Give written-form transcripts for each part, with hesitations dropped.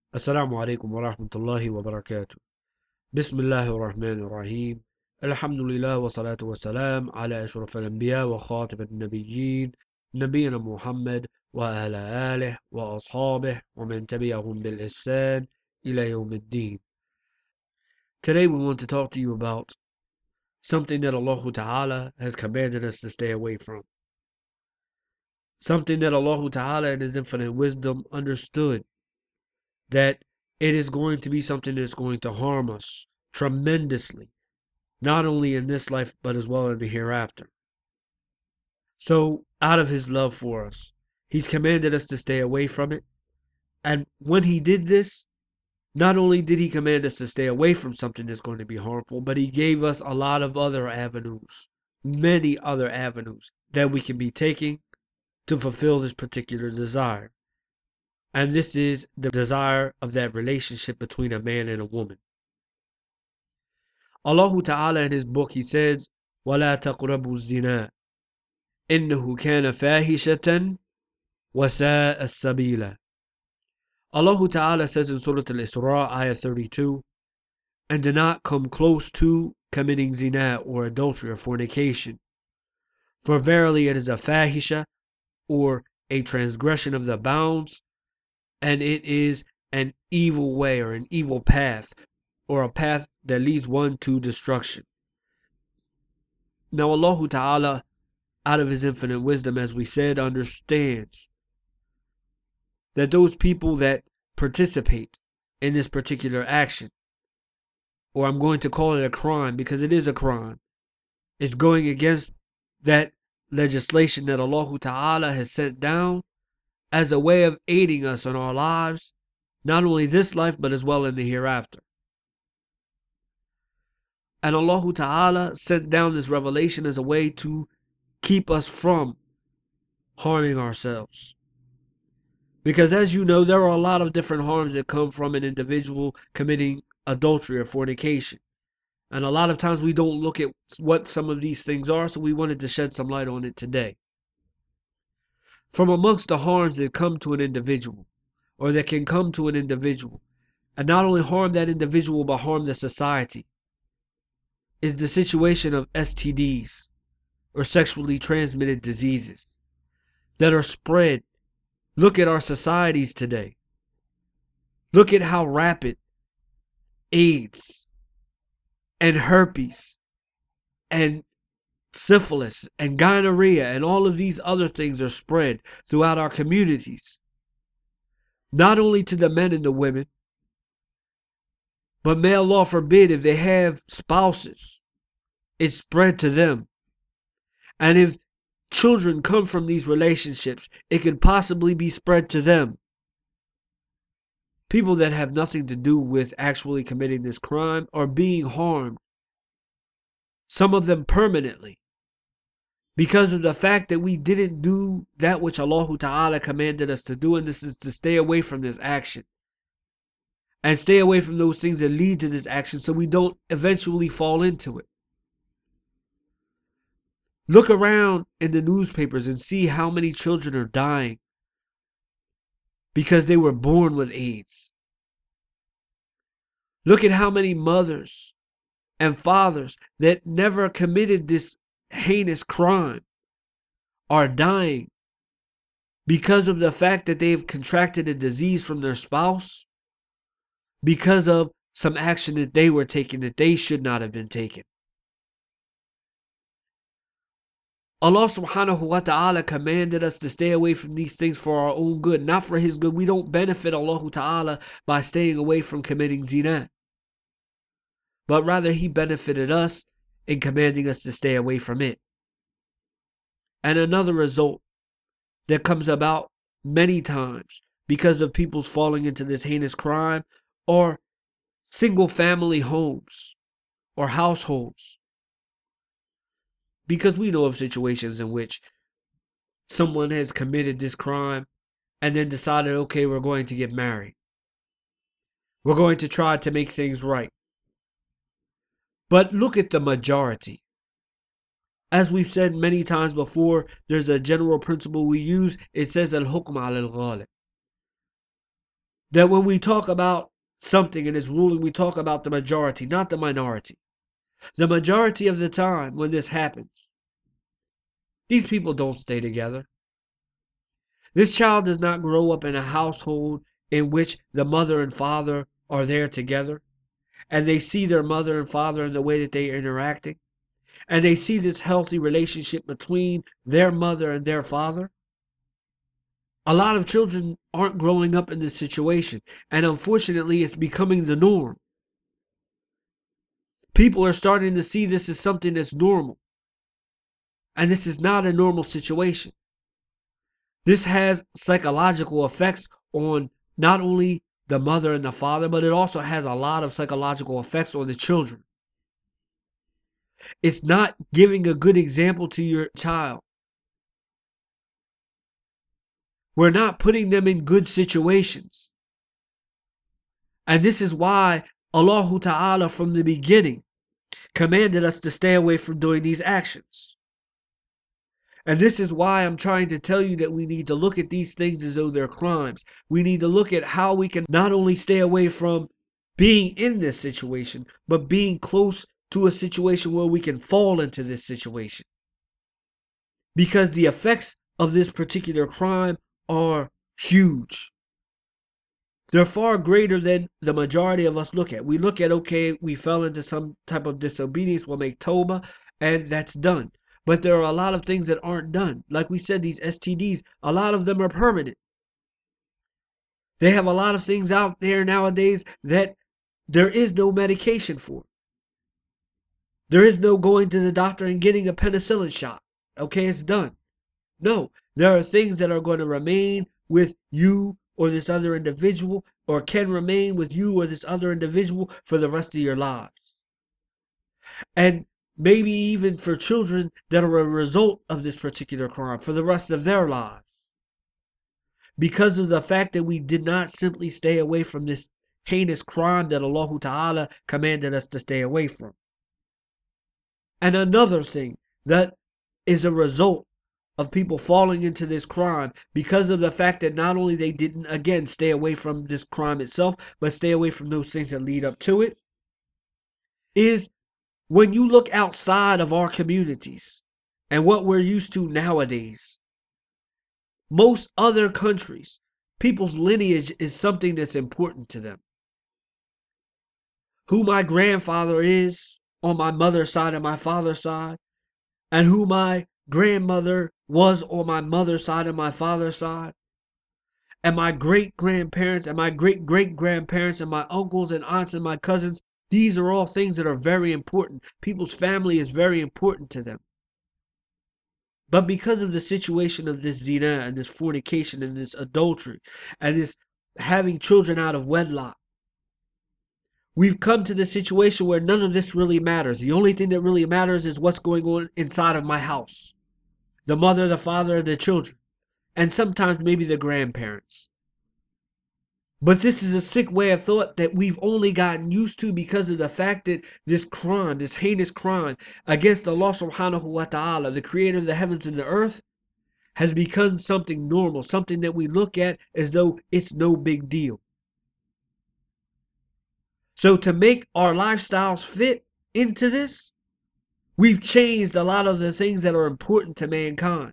السلام عليكم ورحمة الله وبركاته. بسم الله الرحمن الرحيم. الحمد لله والصلاة والسلام على أشرف الأنبياء وخاتم النبيين نبينا محمد وعلى آله وأصحابه ومن تبعهم بالإحسان إلى يوم الدين. Today we want to talk to you about something that Allah Ta'ala has commanded us to stay away from. Something that Allah Ta'ala in His infinite wisdom understood that it is going to be something that's going to harm us tremendously, not only in this life, but as well in the hereafter. So, out of His love for us, He's commanded us to stay away from it. And when He did this, not only did He command us to stay away from something that's going to be harmful, but He gave us a lot of other avenues, many other avenues that we can be taking to fulfill this particular desire. And this is the desire of that relationship between a man and a woman. Allah Ta'ala in His book, He says, وَلَا تَقْرَبُوا الزِّنَا إِنَّهُ كَانَ فَاحِشَةً وَسَاءَ السَّبِيلَ. Allah Ta'ala says in Surah Al-Isra, Ayah 32, and do not come close to committing zina or adultery or fornication. For verily it is a fahisha, or a transgression of the bounds, and it is an evil way or an evil path, or a path that leads one to destruction. Now Allah Ta'ala, out of His infinite wisdom, as we said, understands that those people that participate in this particular action, or I'm going to call it a crime because it is a crime, is going against that legislation that Allah Ta'ala has sent down as a way of aiding us in our lives, not only this life but as well in the hereafter. And Allah Ta'ala sent down this revelation as a way to keep us from harming ourselves. Because as you know, there are a lot of different harms that come from an individual committing adultery or fornication. And a lot of times we don't look at what some of these things are, so we wanted to shed some light on it today. From amongst the harms that come to an individual, or that can come to an individual, and not only harm that individual but harm the society, is the situation of STDs, or sexually transmitted diseases, that are spread. Look at our societies today. Look at how rapid AIDS and herpes and syphilis and gonorrhea and all of these other things are spread throughout our communities. Not only to the men and the women, but may Allah forbid if they have spouses, it's spread to them. And if children come from these relationships, it could possibly be spread to them. People that have nothing to do with actually committing this crime are being harmed, some of them permanently, because of the fact that we didn't do that which Allah Ta'ala commanded us to do, and this is to stay away from this action. And stay away from those things that lead to this action so we don't eventually fall into it. Look around in the newspapers and see how many children are dying because they were born with AIDS. Look at how many mothers and fathers that never committed this heinous crime are dying because of the fact that they've contracted a disease from their spouse, because of some action that they were taking that they should not have been taken. Allah subhanahu wa ta'ala commanded us to stay away from these things for our own good, not for His good. We don't benefit Allah ta'ala by staying away from committing zina, but rather He benefited us in commanding us to stay away from it. And another result that comes about many times because of people's falling into this heinous crime are single family homes or households. Because we know of situations in which someone has committed this crime and then decided, okay, we're going to get married. We're going to try to make things right. But look at the majority. As we've said many times before, there's a general principle we use. It says al-hukm al-ghalib. that when we talk about something and its ruling, we talk about the majority, not the minority. The majority of the time when this happens, these people don't stay together. This child does not grow up in a household in which the mother and father are there together, and they see their mother and father in the way that they are interacting, and they see this healthy relationship between their mother and their father. A lot of children aren't growing up in this situation, and unfortunately, it's becoming the norm. People are starting to see this as something that's normal, and this is not a normal situation. This has psychological effects on not only the mother and the father, but it also has a lot of psychological effects on the children. It's not giving a good example to your child. We're not putting them in good situations. And this is why Allah Ta'ala from the beginning commanded us to stay away from doing these actions. And this is why I'm trying to tell you that we need to look at these things as though they're crimes. We need to look at how we can not only stay away from being in this situation, but being close to a situation where we can fall into this situation. Because the effects of this particular crime are huge. They're far greater than the majority of us look at. We look at, okay, we fell into some type of disobedience, we'll make Tawbah, and that's done. But there are a lot of things that aren't done. Like we said, these STDs, a lot of them are permanent. They have a lot of things out there nowadays that there is no medication for. There is no going to the doctor and getting a penicillin shot. Okay, it's done. No, there are things that are going to remain with you or this other individual, or can remain with you or this other individual for the rest of your lives. And maybe even for children that are a result of this particular crime for the rest of their lives. Because of the fact that we did not simply stay away from this heinous crime that Allah Ta'ala commanded us to stay away from. And another thing that is a result of people falling into this crime, because of the fact that not only they didn't again stay away from this crime itself, but stay away from those things that lead up to it, is when you look outside of our communities and what we're used to nowadays, most other countries, people's lineage is something that's important to them. Who my grandfather is on my mother's side and my father's side, and who my grandmother was on my mother's side and my father's side, and my great grandparents and my great great grandparents and my uncles and aunts and my cousins. These are all things that are very important. People's family is very important to them. But because of the situation of this zina and this fornication and this adultery and this having children out of wedlock, we've come to the situation where none of this really matters. The only thing that really matters is what's going on inside of my house. The mother, the father, and the children. And sometimes maybe the grandparents. But this is a sick way of thought that we've only gotten used to because of the fact that this crime, this heinous crime against Allah subhanahu wa ta'ala, the creator of the heavens and the earth, has become something normal, something that we look at as though it's no big deal. So to make our lifestyles fit into this, we've changed a lot of the things that are important to mankind.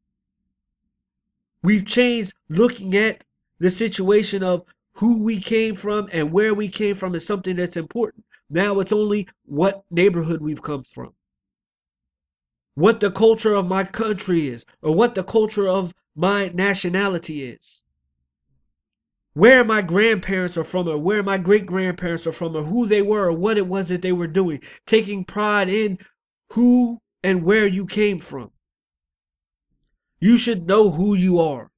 We've changed looking at the situation of who we came from and where we came from is something that's important. Now it's only what neighborhood we've come from, what the culture of my country is, or what the culture of my nationality is, where my grandparents are from, or where my great grandparents are from, or who they were, or what it was that they were doing, taking pride in who and where you came from. You should know who you are.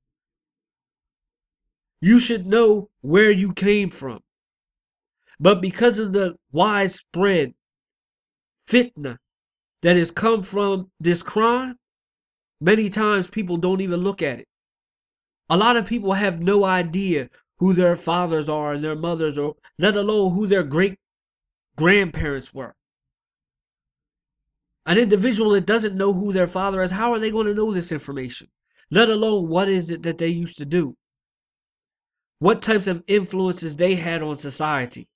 You should know where you came from. But because of the widespread fitna that has come from this crime, many times people don't even look at it. A lot of people have no idea who their fathers are and their mothers, or let alone who their great grandparents were. An individual that doesn't know who their father is, how are they going to know this information? Let alone what is it that they used to do? what types of influences they had on society.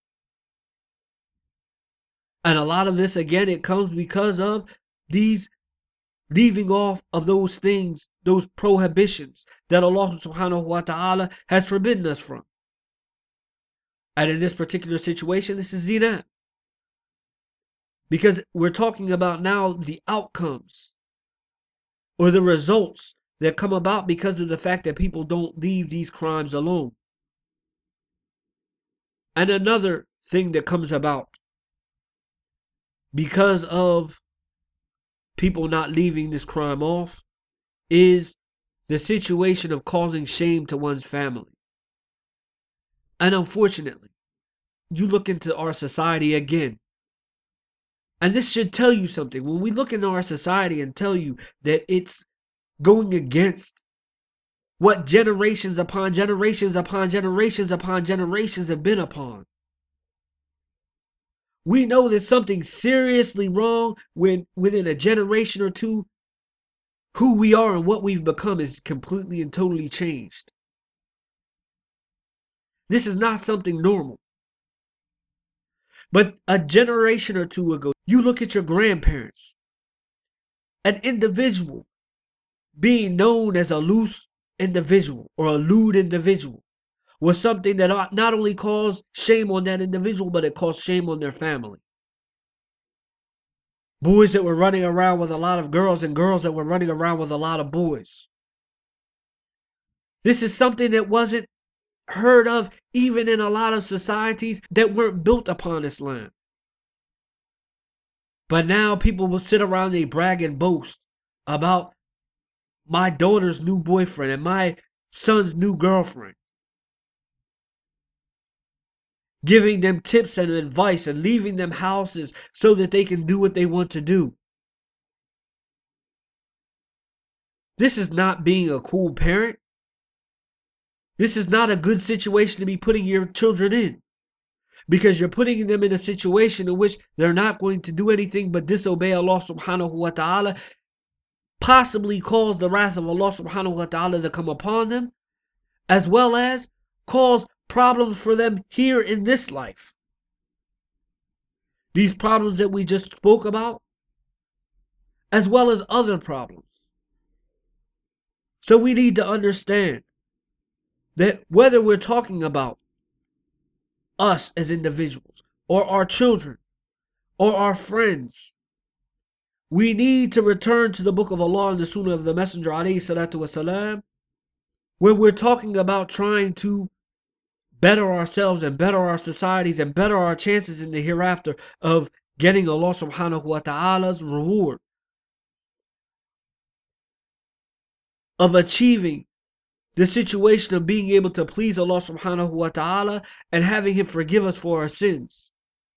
And a lot of this, again, it comes because of these leaving off of those things, those prohibitions that Allah subhanahu wa ta'ala has forbidden us from. And in this particular situation, this is zina. Because we're talking about now the outcomes or the results that come about because of the fact that people don't leave these crimes alone. And another thing that comes about because of people not leaving this crime off is the situation of causing shame to one's family. And unfortunately, you look into our society again, and this should tell you something. When we look into our society and tell you that it's going against what generations upon generations upon generations upon generations have been upon, we know that something seriously wrong when within a generation or two, who we are and what we've become is completely and totally changed. This is not something normal. But a generation or two ago, you look at your grandparents, an individual being known as a loose individual or a lewd individual was something that not only caused shame on that individual, but it caused shame on their family. Boys that were running around with a lot of girls and girls that were running around with a lot of boys. This is something that wasn't heard of even in a lot of societies that weren't built upon Islam. But now people will sit around and brag and boast about my daughter's new boyfriend and my son's new girlfriend. Giving them tips and advice and leaving them houses so that they can do what they want to do. This is not being a cool parent. This is not a good situation to be putting your children in, because you're putting them in a situation in which they're not going to do anything but disobey Allah subhanahu wa ta'ala, possibly cause the wrath of Allah subhanahu wa ta'ala to come upon them, as well as cause problems for them here in this life. These problems that we just spoke about, as well as other problems. So we need to understand that whether we're talking about us as individuals, or our children, or our friends, we need to return to the book of Allah and the Sunnah of the Messenger alayhi salatu wasalam when we're talking about trying to better ourselves and better our societies and better our chances in the hereafter of getting Allah subhanahu wa ta'ala's reward, of achieving the situation of being able to please Allah subhanahu wa ta'ala and having Him forgive us for our sins.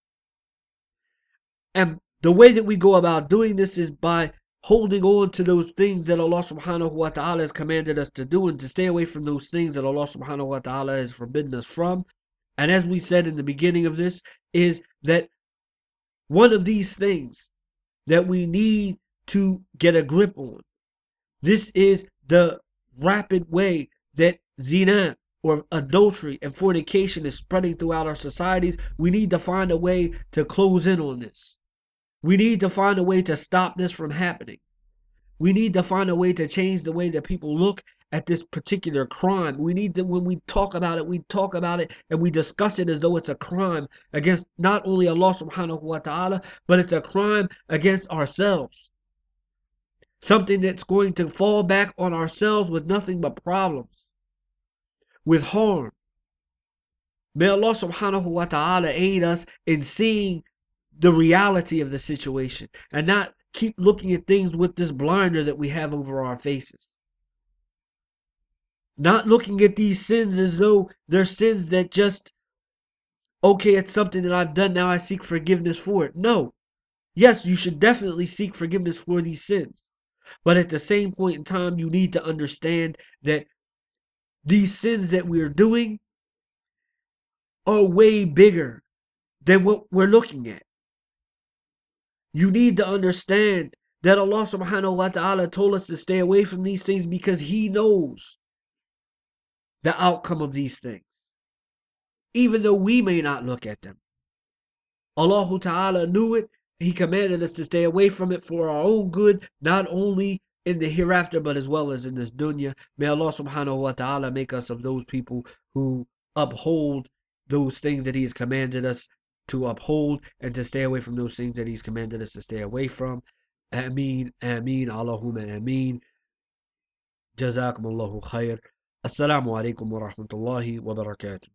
And the way that we go about doing this is by holding on to those things that Allah subhanahu wa ta'ala has commanded us to do, and to stay away from those things that Allah subhanahu wa ta'ala has forbidden us from. And as we said in the beginning of this, is that one of these things that we need to get a grip on, this is the rapid way that zina or adultery and fornication is spreading throughout our societies. We need to find a way to close in on this. We need to find a way to stop this from happening. We need to find a way to change the way that people look at this particular crime. We need to, when we talk about it and we discuss it as though it's a crime against not only Allah subhanahu wa ta'ala, but it's a crime against ourselves. Something that's going to fall back on ourselves with nothing but problems, with harm. May Allah subhanahu wa ta'ala aid us in seeing the reality of the situation and not keep looking at things with this blinder that we have over our faces. Not looking at these sins as though they're sins that just, okay, it's something that I've done, now I seek forgiveness for it. No. Yes, you should definitely seek forgiveness for these sins. But at the same point in time, you need to understand that these sins that we're doing are way bigger than what we're looking at. You need to understand that Allah subhanahu wa ta'ala told us to stay away from these things because He knows the outcome of these things, even though we may not look at them. Allah Ta'ala knew it. He commanded us to stay away from it for our own good, not only in the hereafter, but as well as in this dunya. May Allah subhanahu wa ta'ala make us of those people who uphold those things that He has commanded us to uphold, and to stay away from those things that He's commanded us to stay away from. Ameen, Ameen, Allahumma Ameen. Jazakum Allahu khair. Assalamu alaikum wa rahmatullahi wa barakatuh.